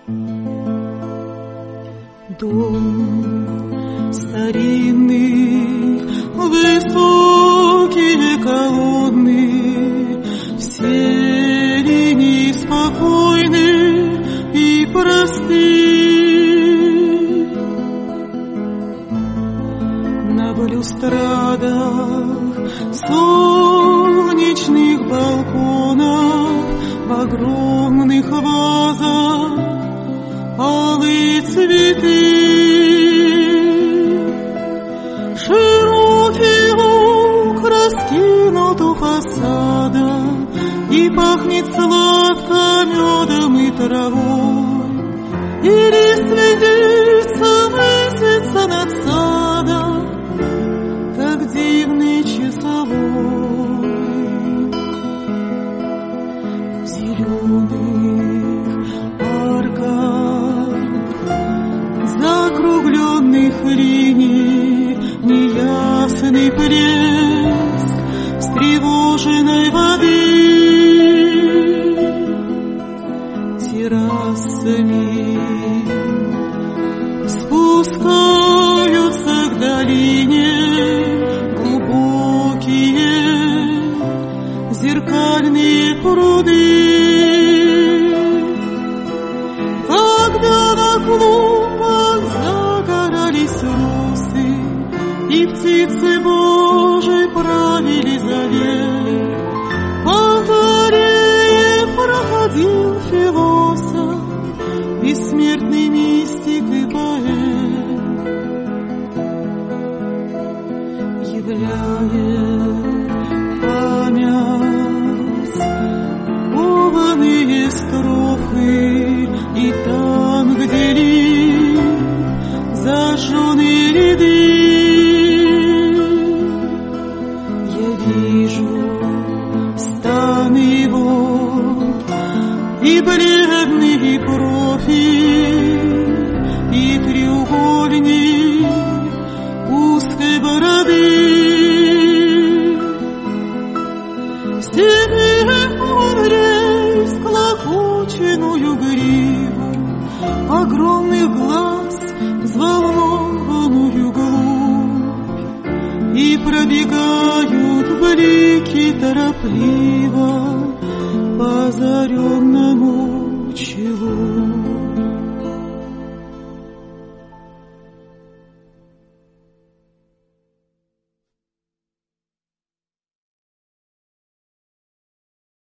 Дом старинный, высокие колонны, все линии спокойны и просты. На балюстрадах солнечных балконов, в огромных вазах алые цветы. Широкий луг раскинут у фасада, и пахнет сладко медом и травой, и лист светится, высится над садом, как дивный часовой. В зеленых арках закругленных линий неясный плеск встревоженной воды. Террасами спускаются к долине глубокие зеркальные пруды. Когда на клумбах загорались росы, и птицы Божией правили завет, по аллее проходил философ, бессмертный мистик и поэт, являет память кованые строфы, и там, где лик зажженные ряды, я вижу стан его и бледный профиль, и треугольник узкой бороды. Степи кудрей всклокоченную гриву, огромных глаз взволнованную глубь, и пробегают блики торопливо